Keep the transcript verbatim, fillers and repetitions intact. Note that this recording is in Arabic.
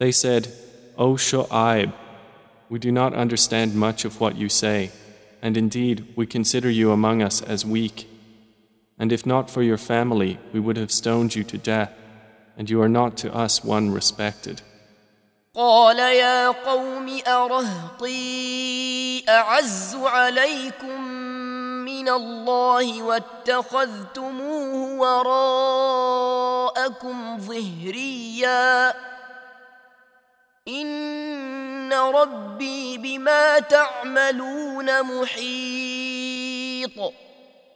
They said, O Shu'aib, we do not understand much of what you say, and indeed we consider you among us as weak. And if not for your family, we would have stoned you to death, and you are not to us one respected. قال يا قوم أرهطي أعز عليكم من الله واتخذتموه وراءكم ظهريا إن ربي بما تعملون محيط